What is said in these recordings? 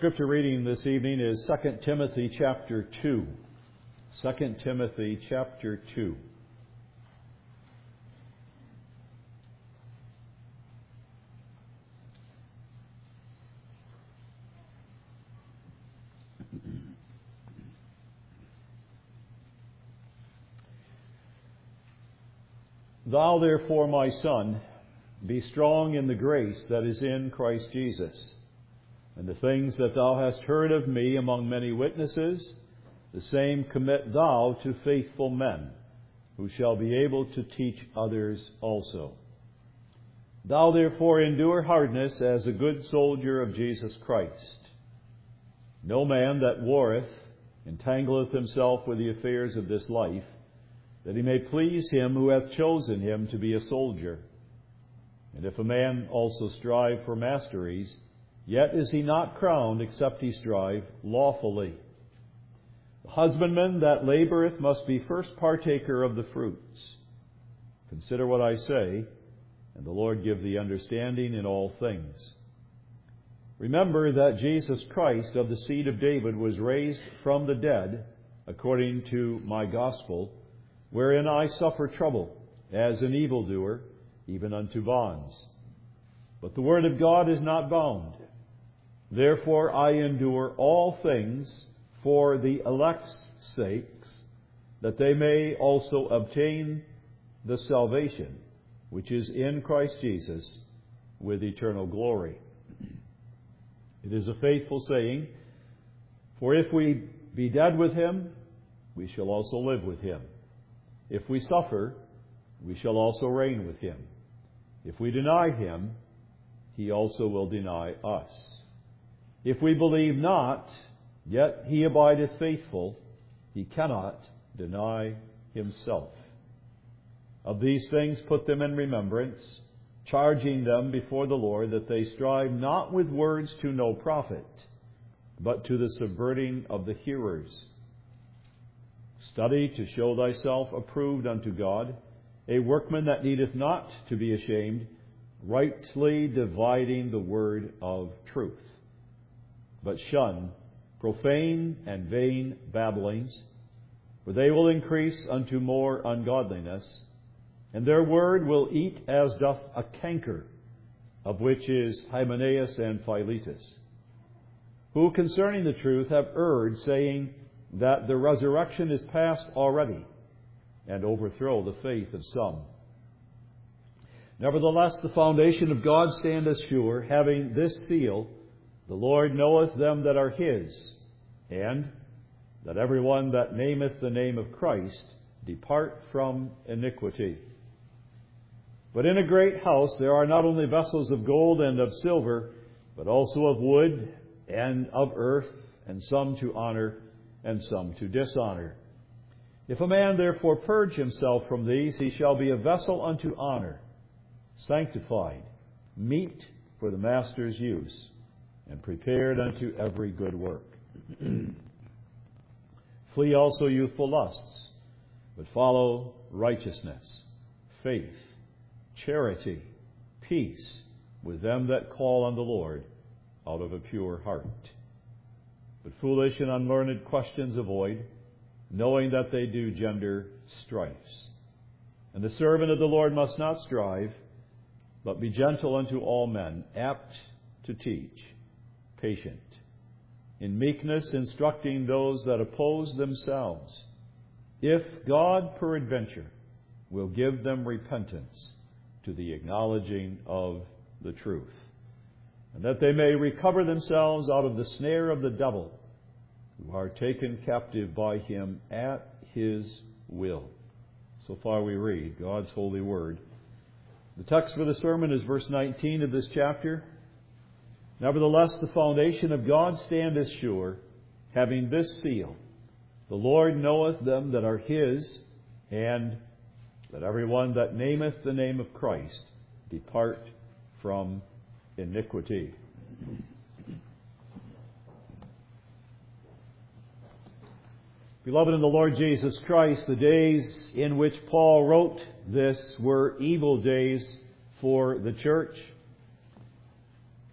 scripture reading this evening is 2 Timothy chapter 2. 2 Timothy chapter 2. Thou therefore, my son, be strong in the grace that is in Christ Jesus. And the things that thou hast heard of me among many witnesses, the same commit thou to faithful men, who shall be able to teach others also. Thou therefore endure hardness as a good soldier of Jesus Christ. No man that warreth entangleth himself with the affairs of this life, that he may please him who hath chosen him to be a soldier. And if a man also strive for masteries, yet is he not crowned except he strive lawfully. The husbandman that laboureth must be first partaker of the fruits. Consider what I say, and the Lord give thee understanding in all things. Remember that Jesus Christ of the seed of David was raised from the dead, according to my gospel, wherein I suffer trouble, as an evildoer, even unto bonds. But the word of God is not bound. Therefore I endure all things for the elect's sakes, that they may also obtain the salvation which is in Christ Jesus with eternal glory. It is a faithful saying, for if we be dead with him, we shall also live with him. If we suffer, we shall also reign with him. If we deny him, he also will deny us. If we believe not, yet he abideth faithful, he cannot deny himself. Of these things put them in remembrance, charging them before the Lord that they strive not with words to no profit, but to the subverting of the hearers. Study to show thyself approved unto God, a workman that needeth not to be ashamed, rightly dividing the word of truth. But shun profane and vain babblings, for they will increase unto more ungodliness, and their word will eat as doth a canker, of which is Hymenaeus and Philetus, who concerning the truth have erred, saying that the resurrection is past already, and overthrow the faith of some. Nevertheless, the foundation of God standeth sure, having this seal, the Lord knoweth them that are his, and that every one that nameth the name of Christ depart from iniquity. But in a great house there are not only vessels of gold and of silver, but also of wood and of earth, and some to honor and some to dishonor. If a man therefore purge himself from these, he shall be a vessel unto honor, sanctified, meet for the master's use, and prepared unto every good work. Flee also youthful lusts, but follow righteousness, faith, charity, peace with them that call on the Lord out of a pure heart. But foolish and unlearned questions avoid, knowing that they do gender strifes. And the servant of the Lord must not strive, but be gentle unto all men, apt to teach, patient, in meekness instructing those that oppose themselves, if God peradventure will give them repentance to the acknowledging of the truth, and that they may recover themselves out of the snare of the devil, who are taken captive by him at his will. So far we read God's holy word. The text for the sermon is verse 19 of this chapter. Nevertheless, the foundation of God standeth sure, having this seal, the Lord knoweth them that are his, and that every one that nameth the name of Christ depart from iniquity. Beloved in the Lord Jesus Christ, the days in which Paul wrote this were evil days for the church.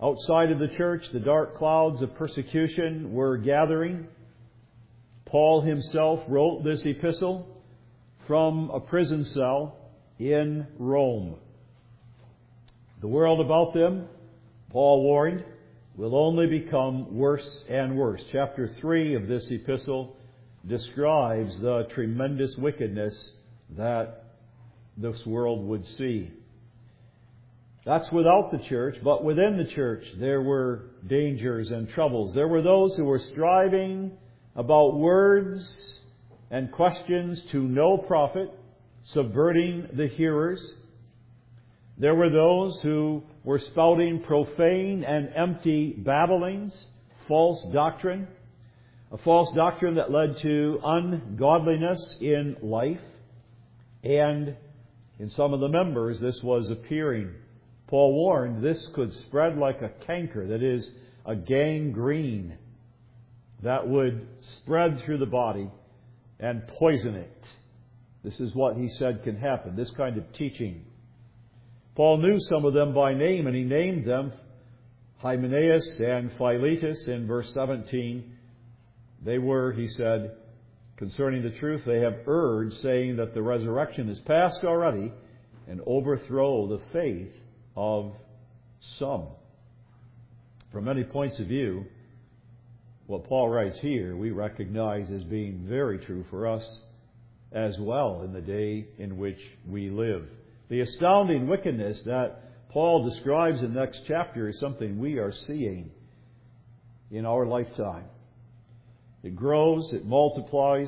Outside of the church, the dark clouds of persecution were gathering. Paul himself wrote this epistle from a prison cell in Rome. The world about them, Paul warned, will only become worse and worse. Chapter 3 of this epistle describes the tremendous wickedness that this world would see. That's without the church, but within the church there were dangers and troubles. There were those who were striving about words and questions to no profit, subverting the hearers. There were those who were spouting profane and empty babblings, false doctrine, a false doctrine that led to ungodliness in life. And in some of the members, this was appearing. Paul warned this could spread like a canker, that is, a gangrene that would spread through the body and poison it. This is what he said can happen, this kind of teaching. Paul knew some of them by name, and he named them Hymenaeus and Philetus in verse 17. They were, he said, concerning the truth, they have erred, saying that the resurrection is past already, and overthrow the faith of some. From many points of view, what Paul writes here, we recognize as being very true for us as well in the day in which we live. The astounding wickedness that Paul describes in the next chapter is something we are seeing in our lifetime. It grows, it multiplies.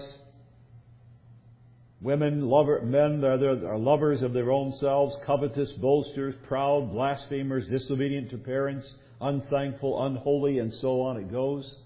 Men are lovers of their own selves, covetous, boasters, proud, blasphemers, disobedient to parents, unthankful, unholy, and so on it goes.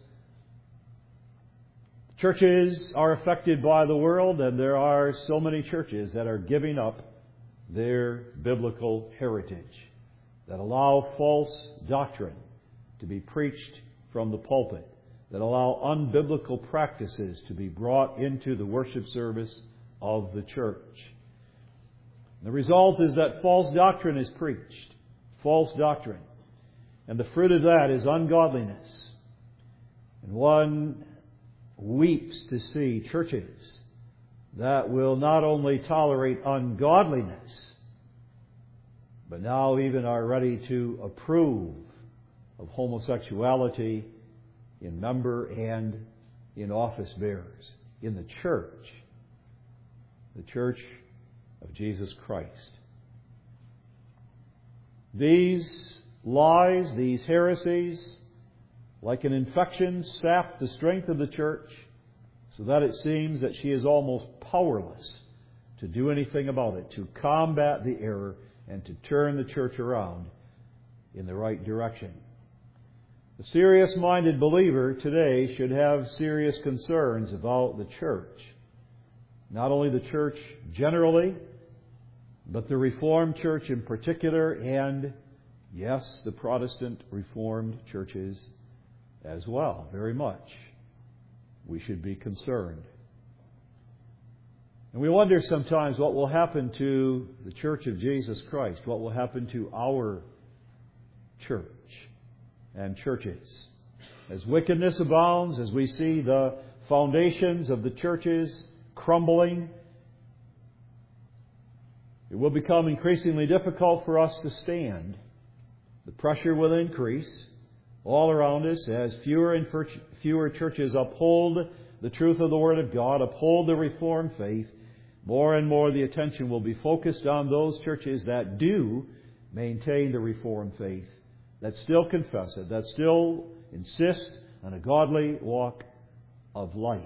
Churches are affected by the world, and there are so many churches that are giving up their biblical heritage, that allow false doctrine to be preached from the pulpit, that allow unbiblical practices to be brought into the worship service of the church. The result is that false doctrine is preached. False doctrine. And the fruit of that is ungodliness. And one weeps to see churches that will not only tolerate ungodliness, but now even are ready to approve of homosexuality in member and in office bearers in the church of Jesus Christ. These lies, these heresies, like an infection, sap the strength of the church so that it seems that she is almost powerless to do anything about it, to combat the error and to turn the church around in the right direction. The serious-minded believer today should have serious concerns about the church. Not only the church generally, but the Reformed Church in particular, and, yes, the Protestant Reformed churches as well, very much. We should be concerned. And we wonder sometimes what will happen to the Church of Jesus Christ, what will happen to our church and churches. As wickedness abounds, as we see the foundations of the churches crumbling, it will become increasingly difficult for us to stand. The pressure will increase all around us as fewer and fewer churches uphold the truth of the Word of God, uphold the Reformed faith. More and more the attention will be focused on those churches that do maintain the Reformed faith, that still confess it, that still insist on a godly walk of life.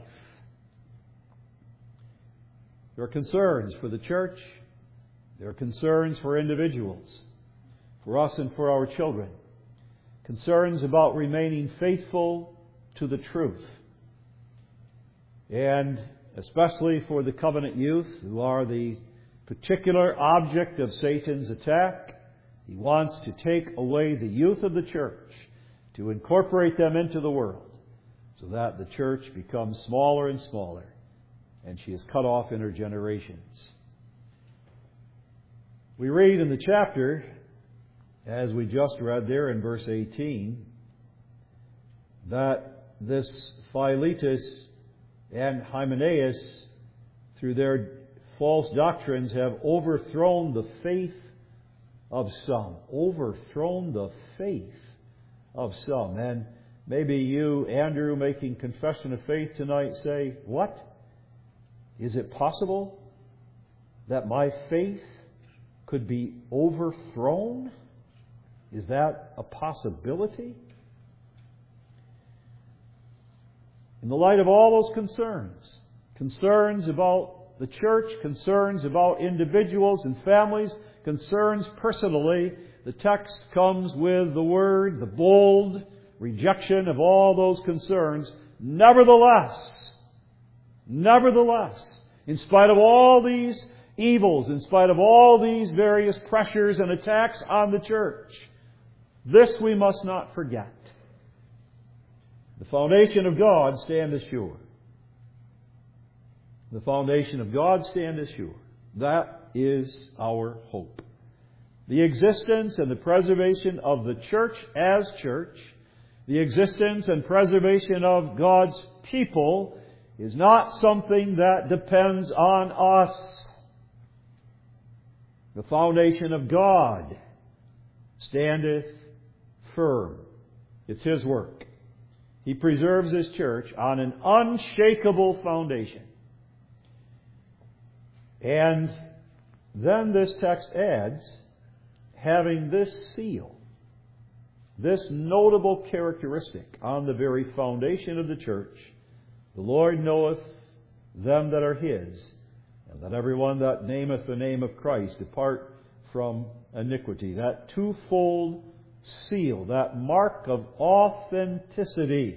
There are concerns for the church. There are concerns for individuals, for us and for our children. Concerns about remaining faithful to the truth. And especially for the covenant youth, who are the particular object of Satan's attack. He wants to take away the youth of the church, to incorporate them into the world, so that the church becomes smaller and smaller, and she is cut off in her generations. We read in the chapter as we just read there in verse 18, that this Philetus and Hymenaeus, through their false doctrines, have overthrown the faith of some. Overthrown the faith of some. And maybe you, Andrew, making confession of faith tonight, say, what? Is it possible that my faith could be overthrown? Is that a possibility? In the light of all those concerns about the church, concerns about individuals and families, concerns personally, the text comes with the word, the bold rejection of all those concerns. Nevertheless, in spite of all these evils, in spite of all these various pressures and attacks on the church, this we must not forget. The foundation of God standeth sure. The foundation of God standeth sure. That is our hope. The existence and the preservation of the church as church, the existence and preservation of God's people, is not something that depends on us. The foundation of God standeth firm. It's His work. He preserves His church on an unshakable foundation. And then this text adds, having this seal, this notable characteristic on the very foundation of the church, the Lord knoweth them that are His, and let everyone that nameth the name of Christ depart from iniquity. That twofold seal, that mark of authenticity,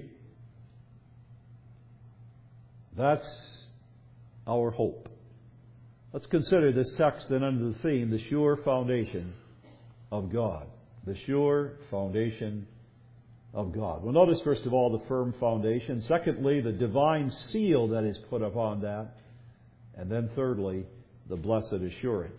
that's our hope. Let's consider this text then under the theme, the sure foundation of God. The sure foundation of God. Well, notice first of all the firm foundation. Secondly, the divine seal that is put upon that. And then thirdly, the blessed assurance.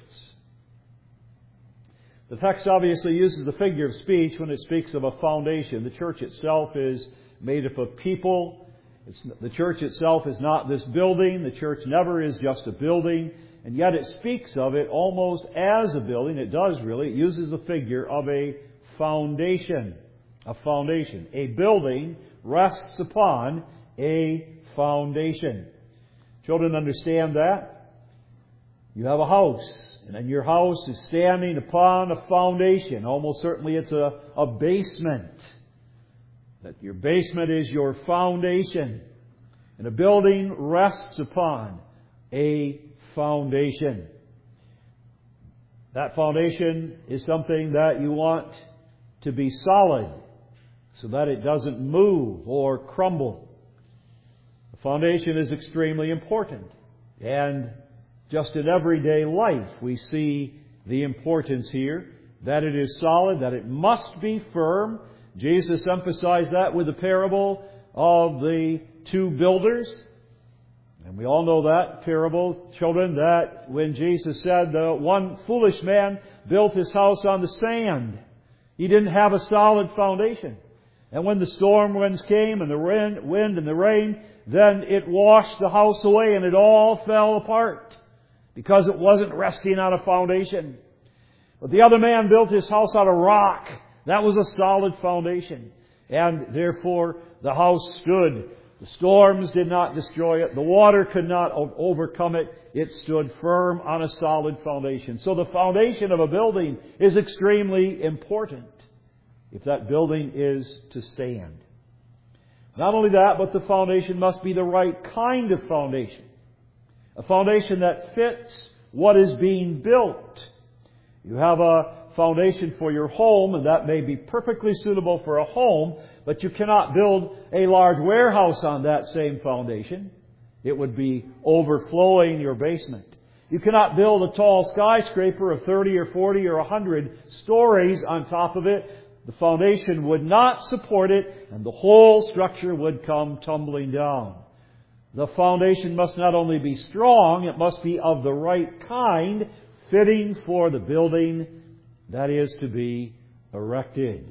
The text obviously uses the figure of speech when it speaks of a foundation. The church itself is made up of people. The church itself is not this building. The church never is just a building. And yet it speaks of it almost as a building. It does really. It uses the figure of a foundation. A foundation. A building rests upon a foundation. Children understand that. You have a house, and then your house is standing upon a foundation. Almost certainly it's a basement. That your basement is your foundation. And a building rests upon a foundation. That foundation is something that you want to be solid so that it doesn't move or crumble. The foundation is extremely important. And just in everyday life we see the importance here that it is solid, that it must be firm. Jesus emphasized that with the parable of the two builders. And we all know that parable, children, that when Jesus said the one foolish man built his house on the sand, he didn't have a solid foundation. And when the storm winds came and the wind and the rain, then it washed the house away and it all fell apart because it wasn't resting on a foundation. But the other man built his house out of rock. That was a solid foundation. And therefore the house stood. The storms did not destroy it. The water could not overcome it. It stood firm on a solid foundation. So the foundation of a building is extremely important if that building is to stand. Not only that, but the foundation must be the right kind of foundation. A foundation that fits what is being built. You have a foundation for your home, and that may be perfectly suitable for a home, but you cannot build a large warehouse on that same foundation. It would be overflowing your basement. You cannot build a tall skyscraper of 30 or 40 or 100 stories on top of it. The foundation would not support it, and the whole structure would come tumbling down. The foundation must not only be strong, it must be of the right kind, fitting for the building that is to be erected.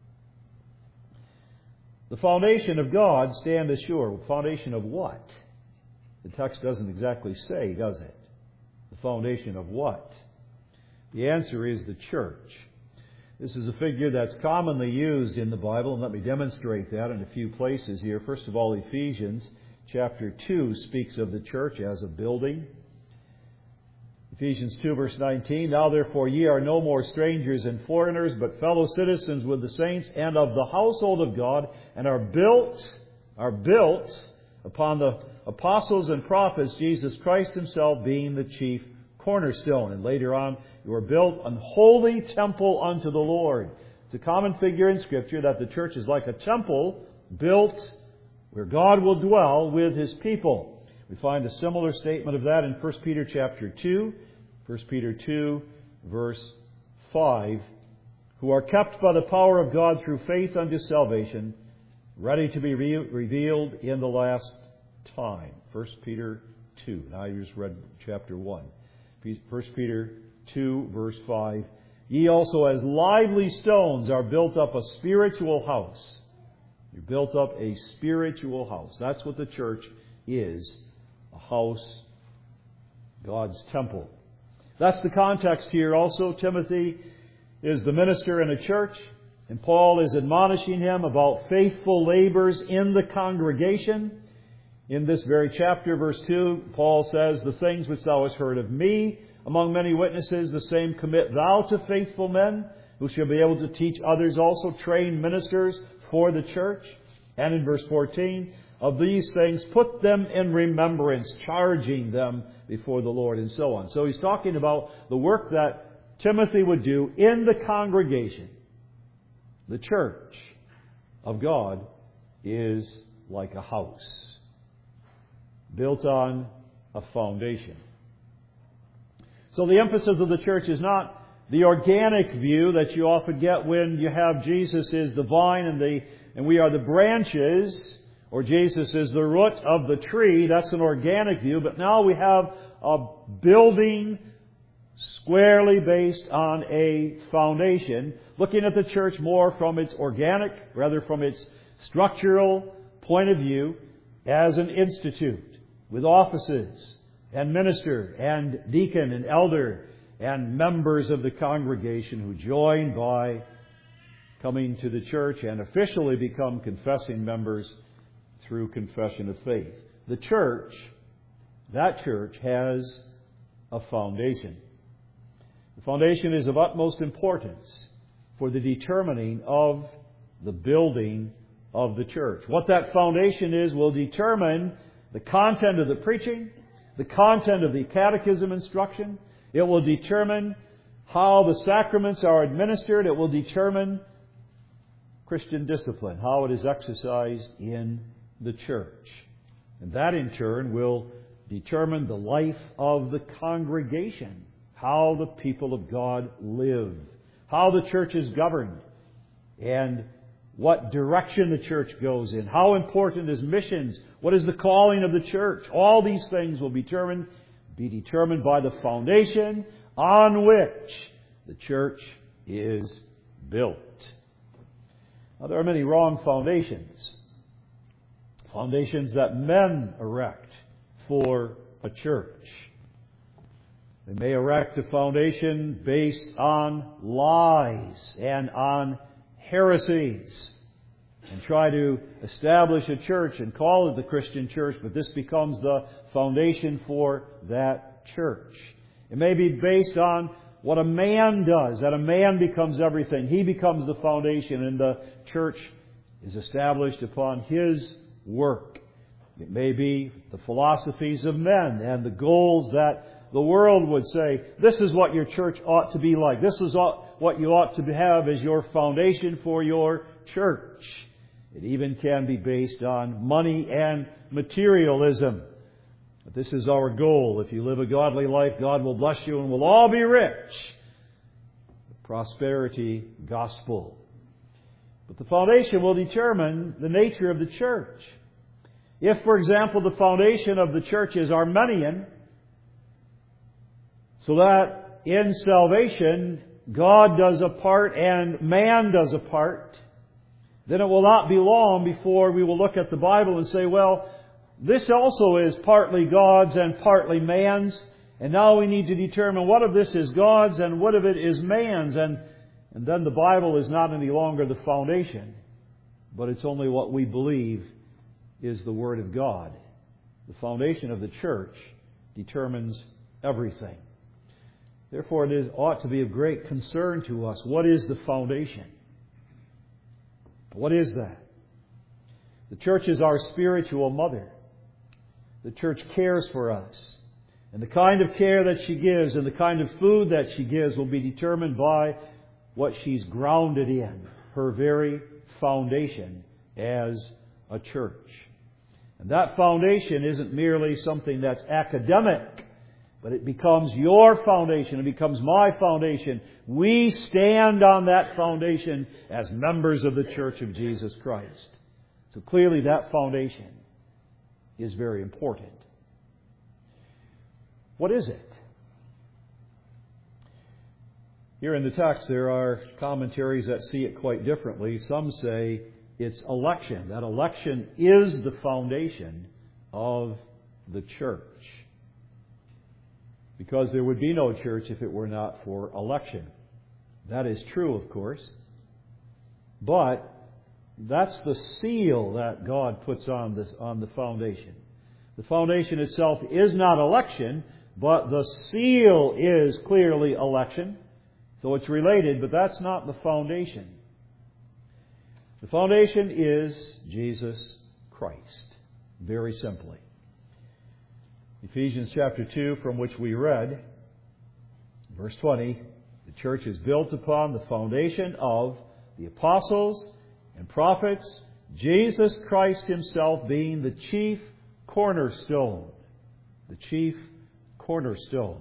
The foundation of God standeth sure. Foundation of what? The text doesn't exactly say, does it? The foundation of what? The answer is the church. This is a figure that's commonly used in the Bible, and let me demonstrate that in a few places here. First of all, Ephesians chapter 2 speaks of the church as a building. Ephesians 2 verse 19, Now therefore ye are no more strangers and foreigners, but fellow citizens with the saints and of the household of God, and are built upon the apostles and prophets, Jesus Christ Himself being the chief cornerstone. And later on, you are built an holy temple unto the Lord. It's a common figure in Scripture that the church is like a temple built where God will dwell with His people. We find a similar statement of that in 1 Peter chapter 2. 1 Peter 2 verse 5. Who are kept by the power of God through faith unto salvation, ready to be revealed in the last time. 1 Peter 2. Now you just read chapter 1. 1 Peter 2 verse 5. Ye also as lively stones are built up a spiritual house. You're built up a spiritual house. That's what the church is. A house, God's temple. That's the context here also. Timothy is the minister in a church, and Paul is admonishing him about faithful labors in the congregation. In this very chapter, verse 2, Paul says, The things which thou hast heard of me among many witnesses, the same commit thou to faithful men, who shall be able to teach others also, trained ministers for the church. And in verse 14, of these things put them in remembrance, charging them before the Lord, and so on. So he's talking about the work that Timothy would do in the congregation. The church of God is like a house, built on a foundation. So the emphasis of the church is not the organic view that you often get when you have Jesus is the vine and we are the branches, or Jesus is the root of the tree. That's an organic view. But now we have a building squarely based on a foundation, looking at the church more from its organic, rather from its structural point of view, as an institute with offices and minister and deacon and elder and members of the congregation who join by coming to the church and officially become confessing members through confession of faith. The church, that church, has a foundation. The foundation is of utmost importance for the determining of the building of the church. What that foundation is will determine the content of the preaching, the content of the catechism instruction. It will determine how the sacraments are administered. It will determine Christian discipline, how it is exercised in the church. And that in turn will determine the life of the congregation, how the people of God live, how the church is governed, and what direction the church goes in. How important is missions? What is the calling of the church? All these things will be determined by the foundation on which the church is built. Now, there are many wrong foundations. Foundations that men erect for a church. They may erect a foundation based on lies and on heresies and try to establish a church and call it the Christian church, but this becomes the foundation for that church. It may be based on what a man does, that a man becomes everything. He becomes the foundation, and the church is established upon his work. It may be the philosophies of men and the goals that the world would say, this is what your church ought to be like. This is what you ought to have as your foundation for your church. It even can be based on money and materialism. But this is our goal. If you live a godly life, God will bless you and we'll all be rich. The prosperity gospel. But the foundation will determine the nature of the church. If, for example, the foundation of the church is Arminian, so that in salvation God does a part and man does a part, then it will not be long before we will look at the Bible and say, well, this also is partly God's and partly man's, and now we need to determine what of this is God's and what of it is man's. And then the Bible is not any longer the foundation, but it's only what we believe is the Word of God. The foundation of the church determines everything. Therefore, it ought to be of great concern to us. What is the foundation? What is that? The church is our spiritual mother. The church cares for us. And the kind of care that she gives and the kind of food that she gives will be determined by what she's grounded in, her very foundation as a church. And that foundation isn't merely something that's academic, but it becomes your foundation. It becomes my foundation. We stand on that foundation as members of the Church of Jesus Christ. So clearly that foundation is very important. What is it? Here in the text there are commentaries that see it quite differently. Some say it's election. That election is the foundation of the church. Because there would be no church if it were not for election. That is true, of course. But that's the seal that God puts on the foundation. The foundation itself is not election, but the seal is clearly election. So it's related, but that's not the foundation. The foundation is Jesus Christ. Very simply. Ephesians chapter 2, from which we read, verse 20, the church is built upon the foundation of the apostles and prophets, Jesus Christ Himself being the chief cornerstone. The chief cornerstone.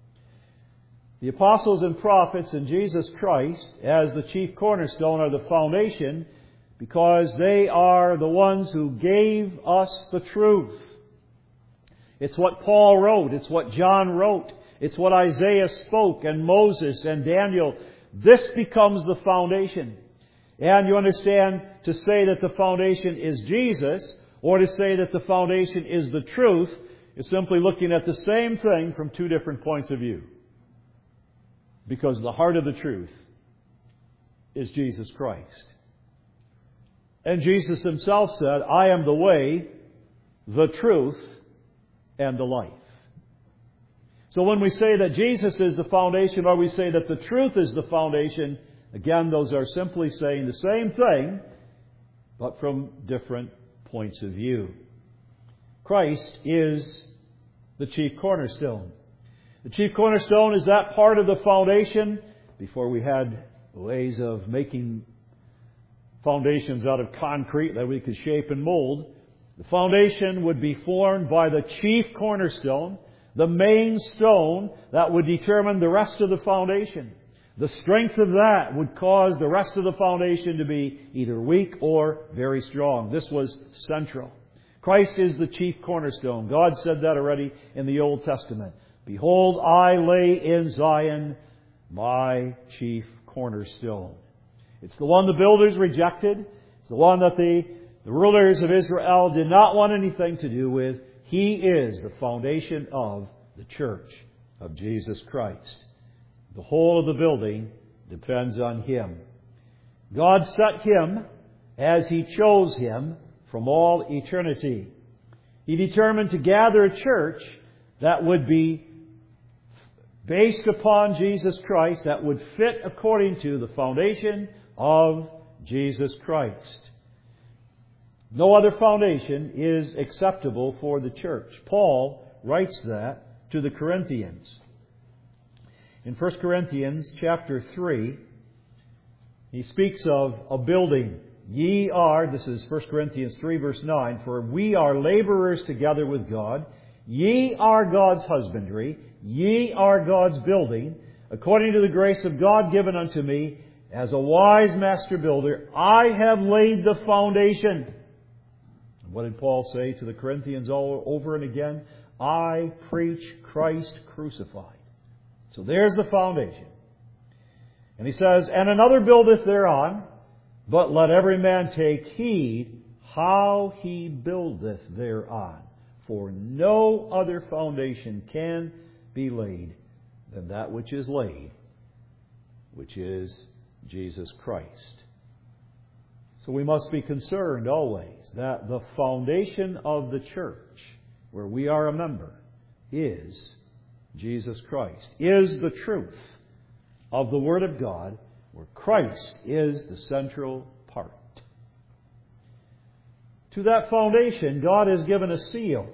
The apostles and prophets and Jesus Christ as the chief cornerstone are the foundation because they are the ones who gave us the truth. It's what Paul wrote. It's what John wrote. It's what Isaiah spoke and Moses and Daniel. This becomes the foundation. And you understand, to say that the foundation is Jesus or to say that the foundation is the truth is simply looking at the same thing from two different points of view. Because the heart of the truth is Jesus Christ. And Jesus Himself said, I am the way, the truth, and the life. So when we say that Jesus is the foundation or we say that the truth is the foundation, again, those are simply saying the same thing, but from different points of view. Christ is the chief cornerstone. The chief cornerstone is that part of the foundation. Before we had ways of making foundations out of concrete that we could shape and mold, the foundation would be formed by the chief cornerstone, the main stone that would determine the rest of the foundation. The strength of that would cause the rest of the foundation to be either weak or very strong. This was central. Christ is the chief cornerstone. God said that already in the Old Testament. Behold, I lay in Zion my chief cornerstone. It's the one the builders rejected. It's the one that the rulers of Israel did not want anything to do with. He is the foundation of the church of Jesus Christ. The whole of the building depends on Him. God set Him as He chose Him from all eternity. He determined to gather a church that would be based upon Jesus Christ, that would fit according to the foundation of Jesus Christ. No other foundation is acceptable for the church. Paul writes that to the Corinthians. In 1 Corinthians chapter 3, he speaks of a building. Ye are, this is 1 Corinthians 3 verse 9, for we are laborers together with God. Ye are God's husbandry. Ye are God's building. According to the grace of God given unto me, as a wise master builder, I have laid the foundation. What did Paul say to the Corinthians all over and again? I preach Christ crucified. So there's the foundation. And he says, and another buildeth thereon, but let every man take heed how he buildeth thereon. For no other foundation can be laid than that which is laid, which is Jesus Christ. So we must be concerned always that the foundation of the church, where we are a member, is Jesus Christ, is the truth of the Word of God, where Christ is the central part. To that foundation, God has given a seal.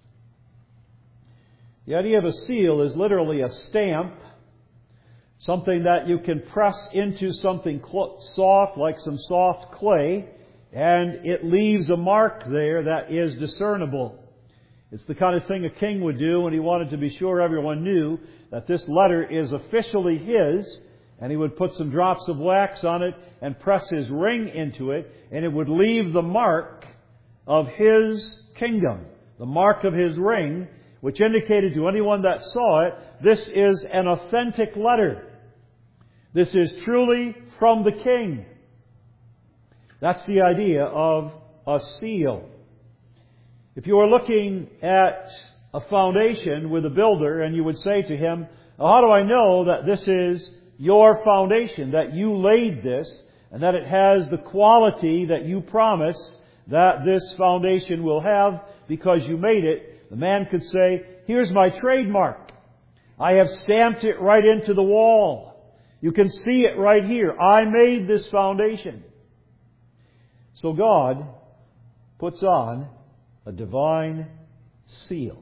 The idea of a seal is literally a stamp, something that you can press into something soft, like some soft clay, and it leaves a mark there that is discernible. It's the kind of thing a king would do when he wanted to be sure everyone knew that this letter is officially his, and he would put some drops of wax on it and press his ring into it, and it would leave the mark of his kingdom, the mark of his ring, which indicated to anyone that saw it, this is an authentic letter. This is truly from the king. That's the idea of a seal. If you were looking at a foundation with a builder and you would say to him, how do I know that this is your foundation, that you laid this, and that it has the quality that you promise that this foundation will have because you made it? The man could say, here's my trademark. I have stamped it right into the wall. You can see it right here. I made this foundation. So God puts on a divine seal.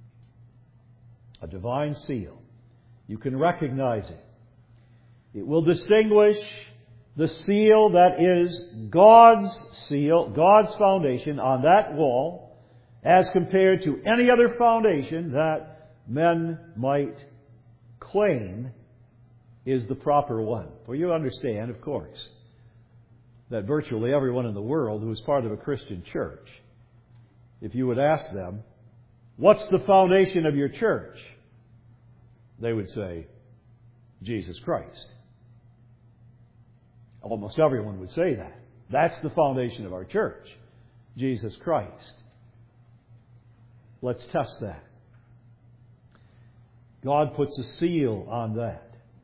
A divine seal. You can recognize it. It will distinguish the seal that is God's seal, God's foundation on that wall, as compared to any other foundation that men might claim is the proper one. For you understand, of course, that virtually everyone in the world who is part of a Christian church, if you would ask them, what's the foundation of your church? They would say, Jesus Christ. Almost everyone would say that. That's the foundation of our church, Jesus Christ. Let's test that. God puts a seal on that.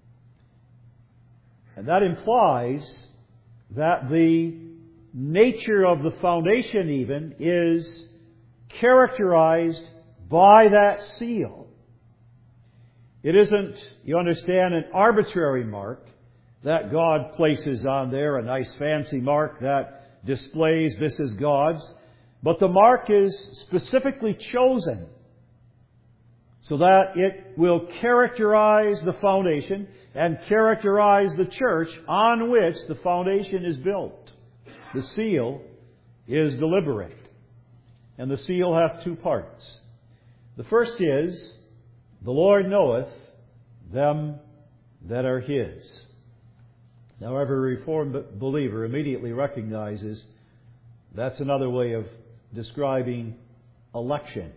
And that implies that the nature of the foundation even is characterized by that seal. It isn't, you understand, an arbitrary mark that God places on there, a nice fancy mark that displays this is God's. But the mark is specifically chosen so that it will characterize the foundation and characterize the church on which the foundation is built. The seal is deliberate. And the seal hath two parts. The first is, the Lord knoweth them that are His. Now every Reformed believer immediately recognizes that's another way of describing election.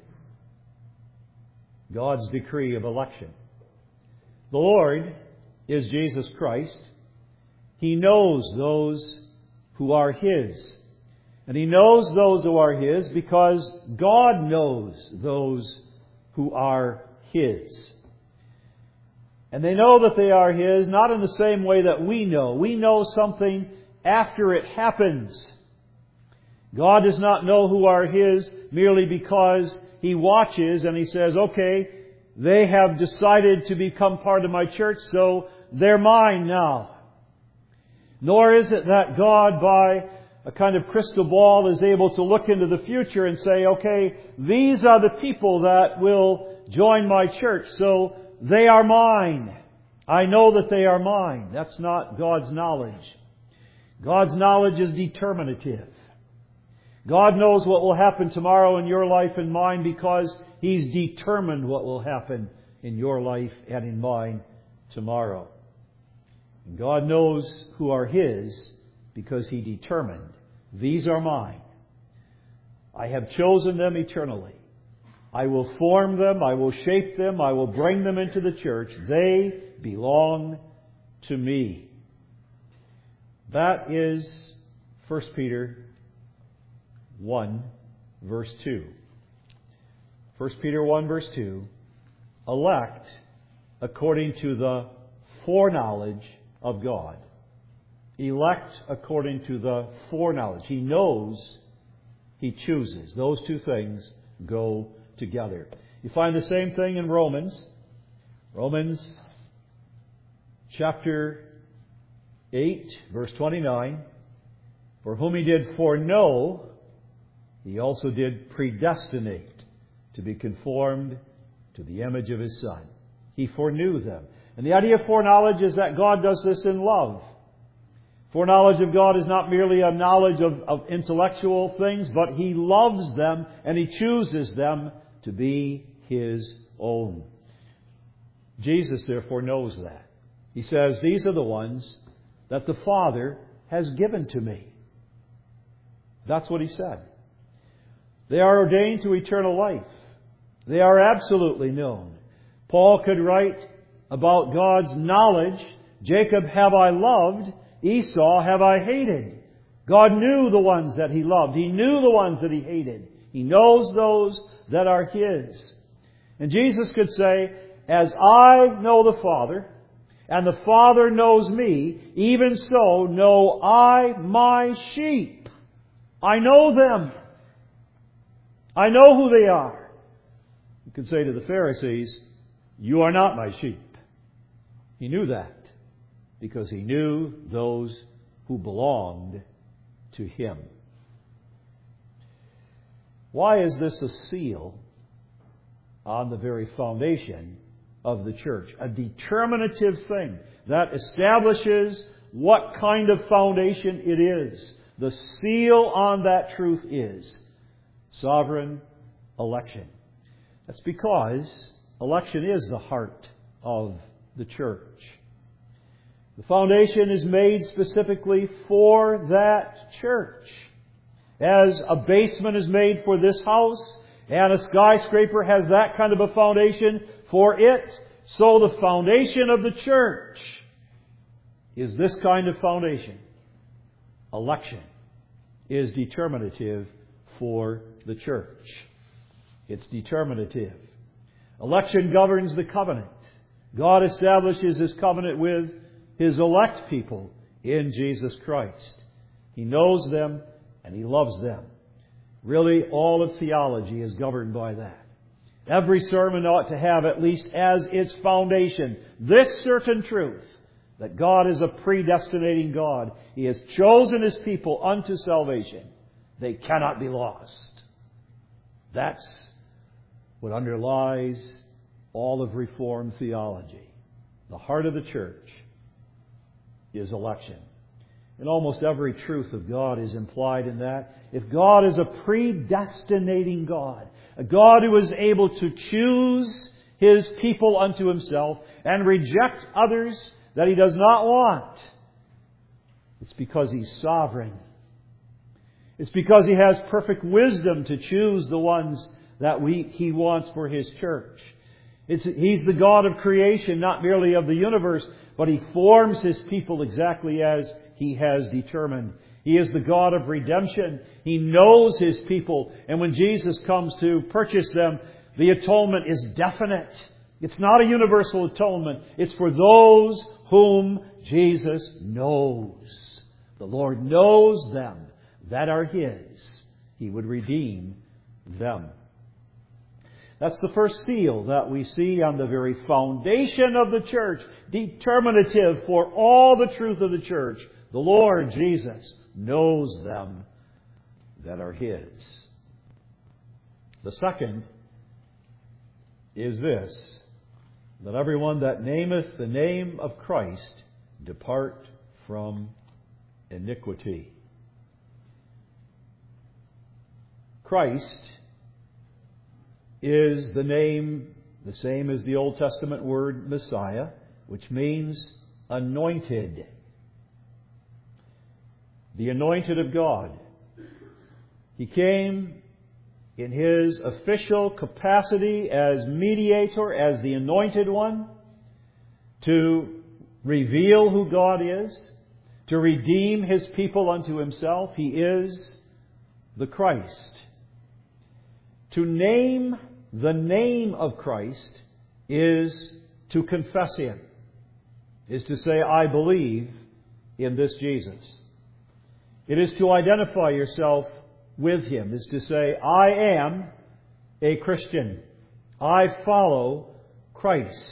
God's decree of election. The Lord is Jesus Christ. He knows those who are His. And He knows those who are His because God knows those who are His. And they know that they are His, not in the same way that we know. We know something after it happens. God does not know who are His merely because He watches and He says, okay, they have decided to become part of my church, so they're mine now. Nor is it that God, by a kind of crystal ball, is able to look into the future and say, okay, these are the people that will join my church, so they are mine. I know that they are mine. That's not God's knowledge. God's knowledge is determinative. God knows what will happen tomorrow in your life and mine because He's determined what will happen in your life and in mine tomorrow. And God knows who are His because He determined, these are mine. I have chosen them eternally. I will form them, I will shape them, I will bring them into the church. They belong to me. That is 1 Peter 1, verse 2. 1 Peter 1, verse 2. Elect according to the foreknowledge of God. Elect according to the foreknowledge. He knows, He chooses. Those two things go together. You find the same thing in Romans. Romans chapter 8, verse 29. For whom He did foreknow, He also did predestinate to be conformed to the image of His Son. He foreknew them. And the idea of foreknowledge is that God does this in love. Foreknowledge of God is not merely a knowledge of intellectual things, but He loves them and He chooses them to be His own. Jesus, therefore, knows that. He says, these are the ones that the Father has given to me. That's what He said. They are ordained to eternal life. They are absolutely known. Paul could write about God's knowledge, Jacob have I loved, Esau have I hated. God knew the ones that He loved. He knew the ones that He hated. He knows those that are His. And Jesus could say, as I know the Father, and the Father knows me, even so know I my sheep. I know them. I know who they are. You could say to the Pharisees, you are not my sheep. He knew that because He knew those who belonged to Him. Why is this a seal on the very foundation of the church? A determinative thing that establishes what kind of foundation it is. The seal on that truth is sovereign election. That's because election is the heart of the church. The foundation is made specifically for that church. As a basement is made for this house, and a skyscraper has that kind of a foundation for it, so the foundation of the church is this kind of foundation. Election is determinative for the church. It's determinative. Election governs the covenant. God establishes His covenant with His elect people in Jesus Christ. He knows them and He loves them. Really, all of theology is governed by that. Every sermon ought to have at least as its foundation this certain truth, that God is a predestinating God. He has chosen His people unto salvation. They cannot be lost. That's what underlies all of Reformed theology. The heart of the church is election. And almost every truth of God is implied in that. If God is a predestinating God, a God who is able to choose His people unto Himself and reject others that He does not want, it's because He's sovereign. It's because He has perfect wisdom to choose the ones that He wants for His church. He's the God of creation, not merely of the universe, but He forms His people exactly as He has determined. He is the God of redemption. He knows His people. And when Jesus comes to purchase them, the atonement is definite. It's not a universal atonement. It's for those whom Jesus knows. The Lord knows them that are His. He would redeem them. That's the first seal that we see on the very foundation of the church, determinative for all the truth of the church. The Lord Jesus knows them that are His. The second is this, that everyone that nameth the name of Christ depart from iniquity. Christ is the name, the same as the Old Testament word Messiah, which means anointed. The anointed of God. He came in His official capacity as mediator, as the anointed one, to reveal who God is, to redeem His people unto Himself. He is the Christ. To name the name of Christ is to confess Him, is to say, I believe in this Jesus. It is to identify yourself with Him, is to say, I am a Christian. I follow Christ.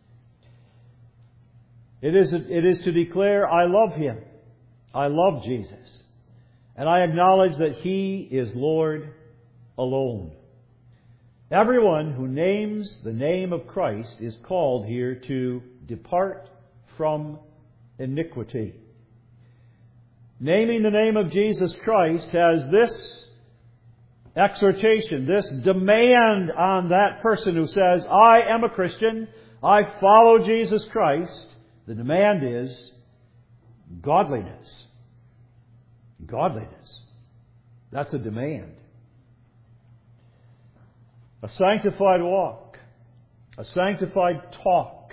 It is to declare, I love Him. I love Jesus. And I acknowledge that He is Lord alone. Everyone who names the name of Christ is called here to depart from iniquity. Naming the name of Jesus Christ has this exhortation, this demand on that person who says, I am a Christian, I follow Jesus Christ. The demand is godliness. Godliness. That's a demand. A sanctified walk. A sanctified talk.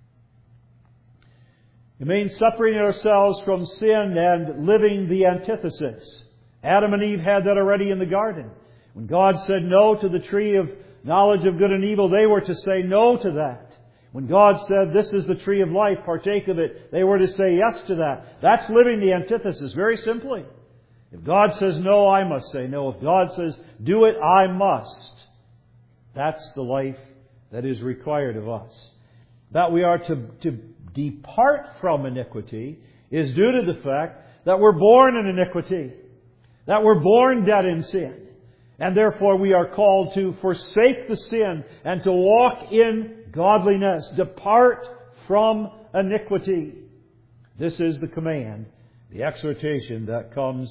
It means separating ourselves from sin and living the antithesis. Adam and Eve had that already in the garden. When God said no to the tree of knowledge of good and evil, they were to say no to that. When God said, this is the tree of life, partake of it, they were to say yes to that. That's living the antithesis, very simply. If God says no, I must say no. If God says do it, I must. That's the life that is required of us. That we are to depart from iniquity is due to the fact that we're born in iniquity. That we're born dead in sin. And therefore we are called to forsake the sin and to walk in godliness. Depart from iniquity. This is the command, the exhortation that comes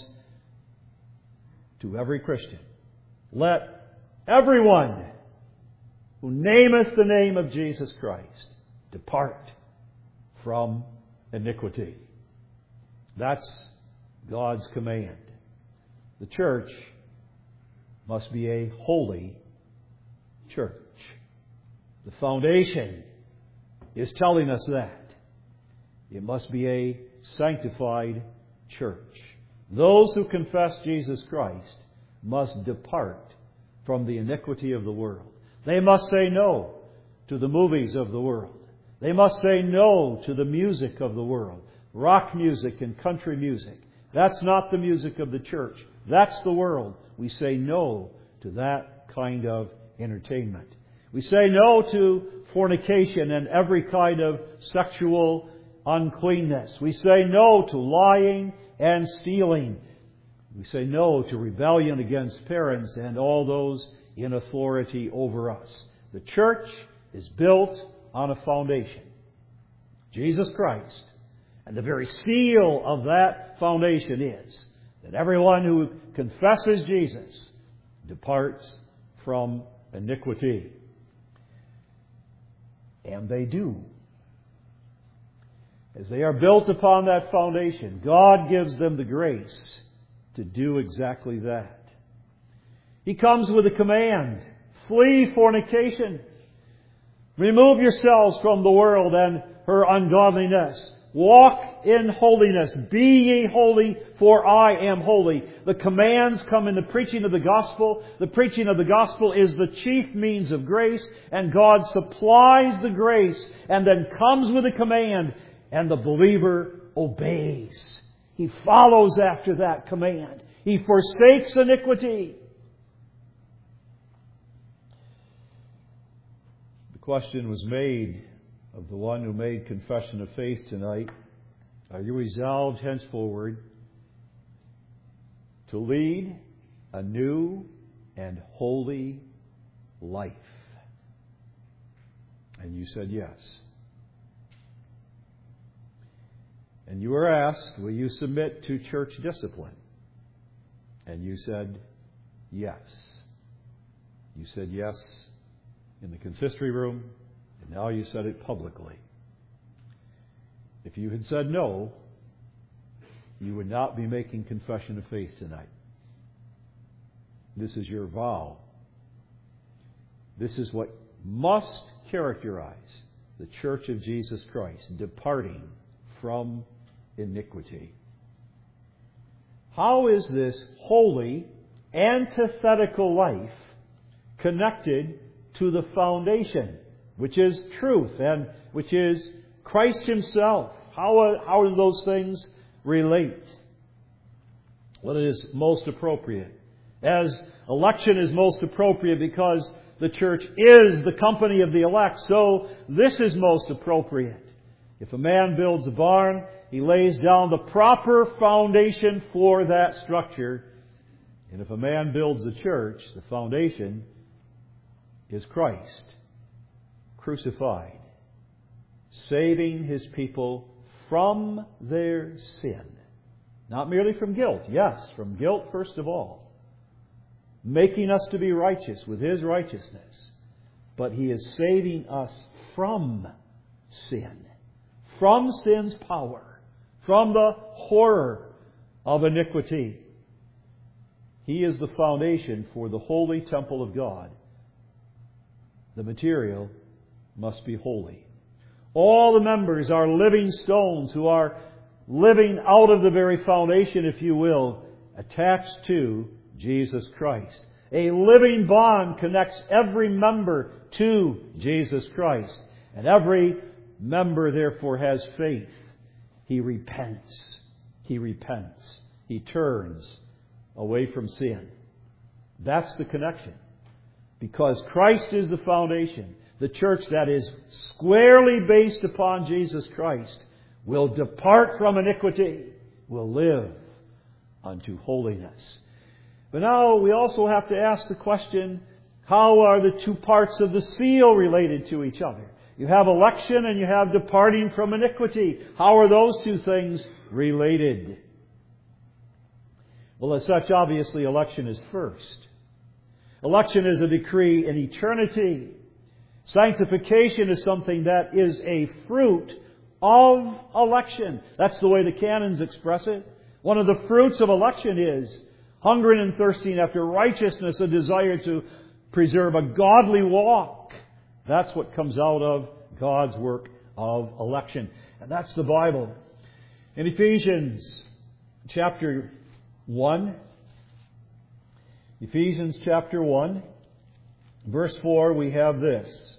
to every Christian. Let everyone who nameth the name of Jesus Christ depart from iniquity. That's God's command. The church must be a holy church. The foundation is telling us that. It must be a sanctified church. Those who confess Jesus Christ must depart from the iniquity of the world. They must say no to the movies of the world. They must say no to the music of the world. Rock music and country music. That's not the music of the church. That's the world. We say no to that kind of entertainment. We say no to fornication and every kind of sexual uncleanness. We say no to lying and stealing. We say no to rebellion against parents and all those in authority over us. The church is built on a foundation. Jesus Christ. And the very seal of that foundation is that everyone who confesses Jesus departs from iniquity. And they do. As they are built upon that foundation, God gives them the grace to do exactly that. He comes with a command. Flee fornication. Remove yourselves from the world and her ungodliness. Walk in holiness. Be ye holy, for I am holy. The commands come in the preaching of the gospel. The preaching of the gospel is the chief means of grace, and God supplies the grace and then comes with a command, and the believer obeys. He follows after that command. He forsakes iniquity. The question was made of the one who made confession of faith tonight. Are you resolved henceforward to lead a new and holy life? And you said yes. And you were asked, will you submit to church discipline? And you said yes. You said yes in the consistory room, and now you said it publicly. If you had said no, you would not be making confession of faith tonight. This is your vow. This is what must characterize the Church of Jesus Christ, departing from iniquity. How is this holy, antithetical life connected to the foundation, which is truth and which is Christ Himself? How do those things relate? Well, it is most appropriate. As election is most appropriate because the church is the company of the elect, so this is most appropriate. If a man builds a barn, he lays down the proper foundation for that structure. And if a man builds a church, the foundation is Christ, crucified, saving His people from their sin. Not merely from guilt. Yes, from guilt first of all. Making us to be righteous with His righteousness. But He is saving us from sin. From sin's power. From the horror of iniquity. He is the foundation for the holy temple of God. The material must be holy. All the members are living stones who are living out of the very foundation, if you will, attached to Jesus Christ. A living bond connects every member to Jesus Christ. And every member, therefore, has faith. He repents. He repents. He turns away from sin. That's the connection. Because Christ is the foundation, the church that is squarely based upon Jesus Christ will depart from iniquity, will live unto holiness. But now we also have to ask the question, how are the two parts of the seal related to each other? You have election and you have departing from iniquity. How are those two things related? Well, as such, obviously, election is first. Election is a decree in eternity. Sanctification is something that is a fruit of election. That's the way the canons express it. One of the fruits of election is hungering and thirsting after righteousness, a desire to preserve a godly walk. That's what comes out of God's work of election. And that's the Bible. In Ephesians chapter 1, Ephesians chapter 1, verse 4, we have this.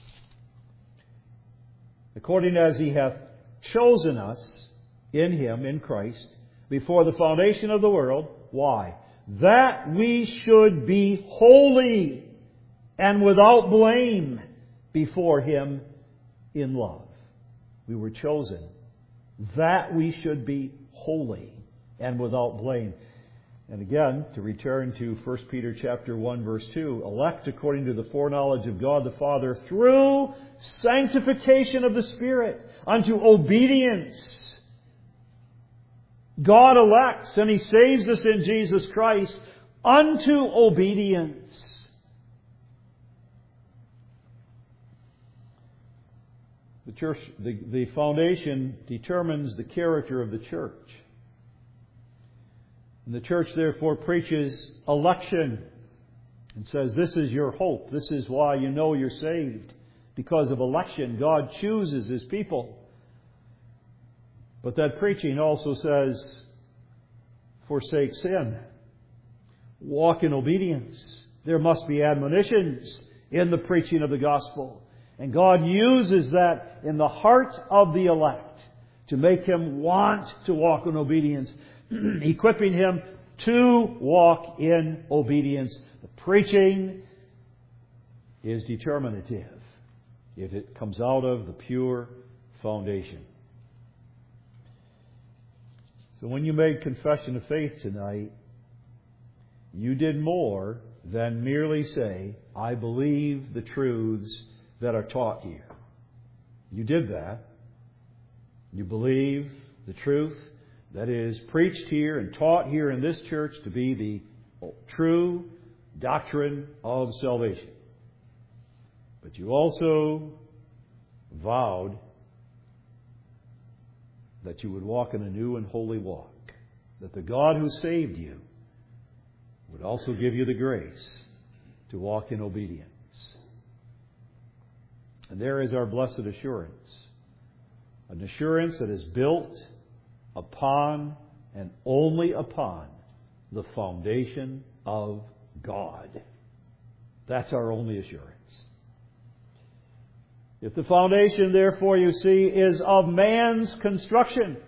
According as He hath chosen us in Him, in Christ, before the foundation of the world. Why? That we should be holy and without blame before Him in love. We were chosen that we should be holy and without blame. And again, to return to 1 Peter chapter 1, verse 2, elect according to the foreknowledge of God the Father through sanctification of the Spirit unto obedience. God elects and He saves us in Jesus Christ unto obedience. The church, the foundation determines the character of the church. And the church therefore preaches election and says this is your hope. This is why you know you're saved. Because of election, God chooses His people. But that preaching also says, forsake sin. Walk in obedience. There must be admonitions in the preaching of the gospel. And God uses that in the heart of the elect to make him want to walk in obedience, equipping him to walk in obedience. The preaching is determinative if it comes out of the pure foundation. So when you made confession of faith tonight, you did more than merely say, I believe the truths that are taught here. You did that. You believe the truth that is preached here and taught here in this church to be the true doctrine of salvation. But you also vowed that you would walk in a new and holy walk. That the God who saved you would also give you the grace to walk in obedience. And there is our blessed assurance. An assurance that is built upon and only upon the foundation of God. That's our only assurance. If the foundation, therefore, you see, is of man's construction,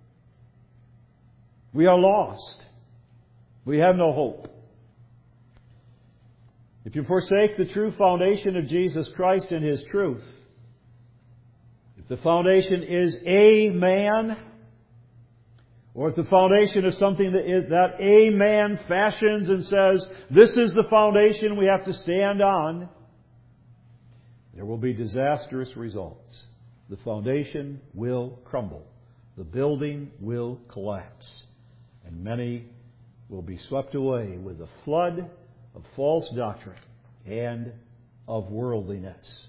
we are lost. We have no hope. If you forsake the true foundation of Jesus Christ and His truth, if the foundation is a man, or if the foundation is something that a man fashions and says, this is the foundation we have to stand on, there will be disastrous results. The foundation will crumble. The building will collapse. And many will be swept away with the flood of false doctrine and of worldliness.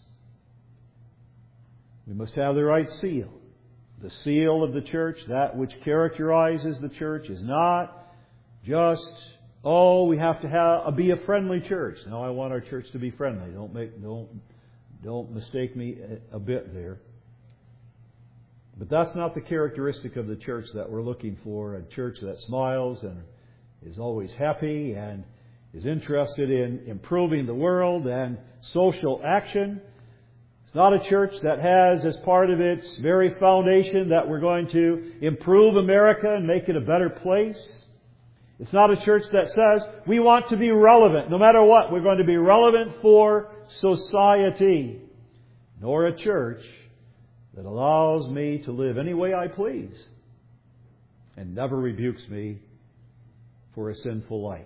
We must have the right seal. The seal of the church, that which characterizes the church, is not just, we have to be a friendly church. No, I want our church to be friendly. Don't mistake me a bit there. But that's not the characteristic of the church that we're looking for. A church that smiles and is always happy and is interested in improving the world and social action. It's not a church that has as part of its very foundation that we're going to improve America and make it a better place. It's not a church that says we want to be relevant. No matter what, we're going to be relevant for society. Nor a church that allows me to live any way I please and never rebukes me for a sinful life.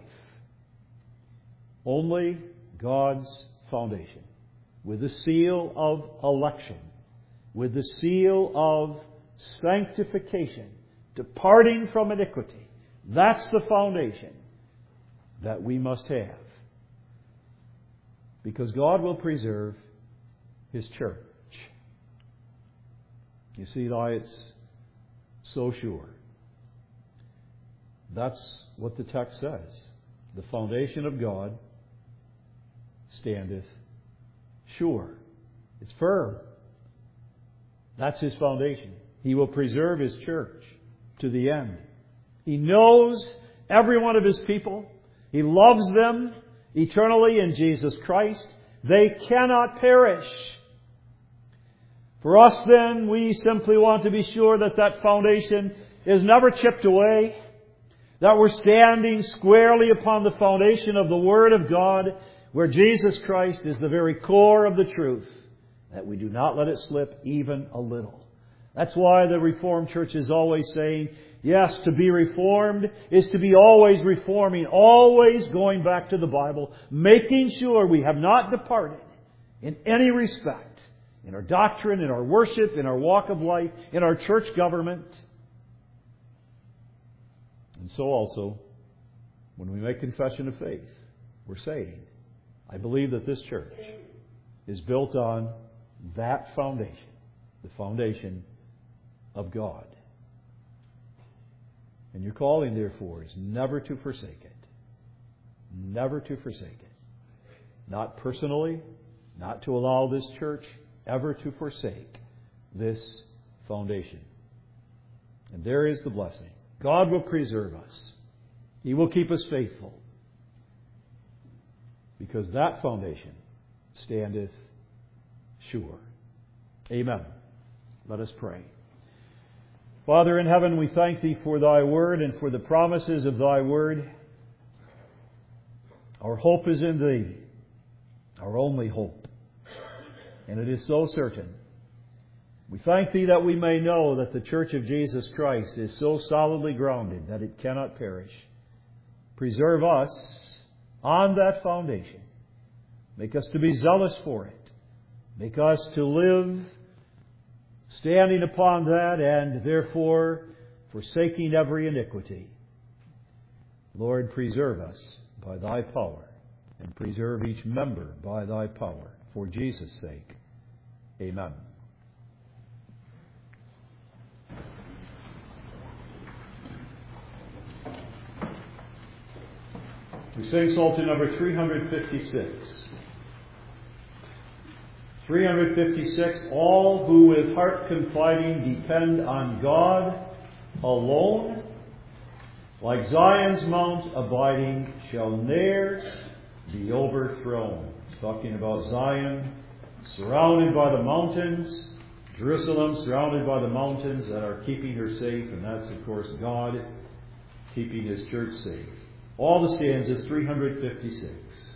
Only God's foundation, with the seal of election, with the seal of sanctification, departing from iniquity. That's the foundation that we must have. Because God will preserve His church. You see why it's so sure. That's what the text says. The foundation of God standeth sure. It's firm. That's His foundation. He will preserve His church to the end. He knows every one of His people. He loves them eternally in Jesus Christ. They cannot perish. For us then, we simply want to be sure that that foundation is never chipped away, that we're standing squarely upon the foundation of the Word of God, where Jesus Christ is the very core of the truth, that we do not let it slip even a little. That's why the Reformed Church is always saying, yes, to be Reformed is to be always reforming, always going back to the Bible, making sure we have not departed in any respect, in our doctrine, in our worship, in our walk of life, in our church government. And so also, when we make confession of faith, we're saying, I believe that this church is built on that foundation, the foundation of God. And your calling, therefore, is never to forsake it. Never to forsake it. Not personally, not to allow this church ever to forsake this foundation. And there is the blessing. God will preserve us. He will keep us faithful. Because that foundation standeth sure. Amen. Let us pray. Father in heaven, we thank Thee for Thy Word and for the promises of Thy Word. Our hope is in Thee, our only hope. And it is so certain. We thank Thee that we may know that the Church of Jesus Christ is so solidly grounded that it cannot perish. Preserve us on that foundation. Make us to be zealous for it. Make us to live standing upon that and therefore forsaking every iniquity. Lord, preserve us by Thy power and preserve each member by Thy power. For Jesus' sake. Amen. We sing Psalter number 356. 356, all who with heart confiding depend on God alone, like Zion's mount abiding, shall ne'er be overthrown. It's talking about Zion, surrounded by the mountains, Jerusalem surrounded by the mountains that are keeping her safe, and that's, of course, God keeping His church safe. All the stanzas, 356.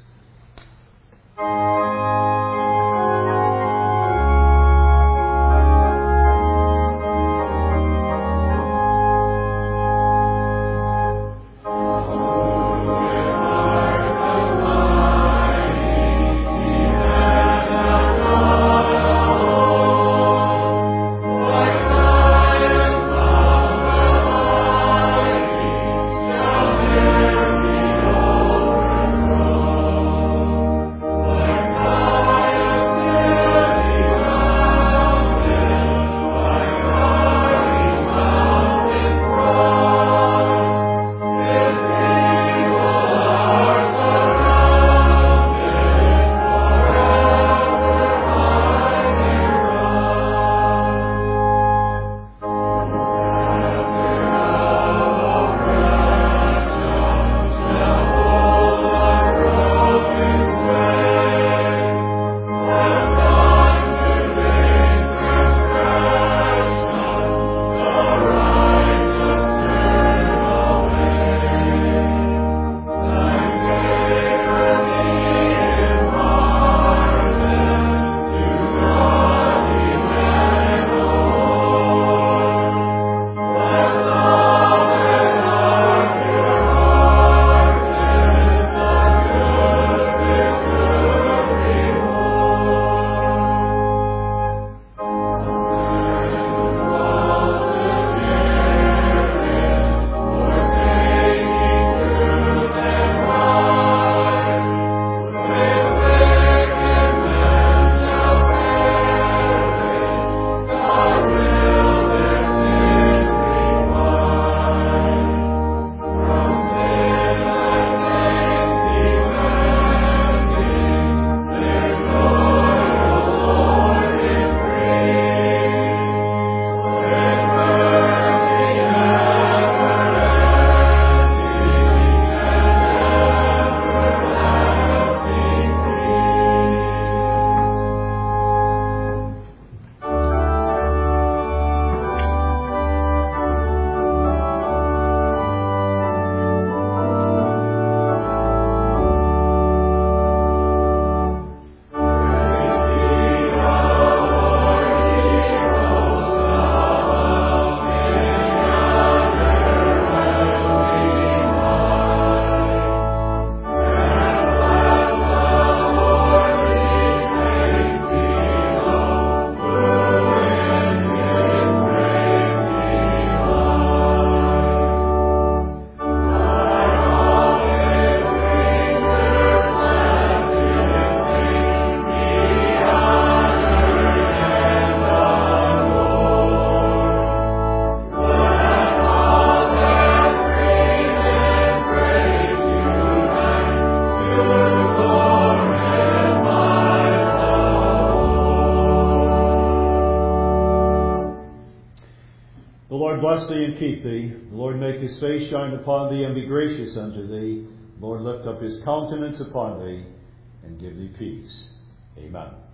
The Lord bless thee and keep thee. The Lord make His face shine upon thee and be gracious unto thee. The Lord lift up His countenance upon thee and give thee peace. Amen.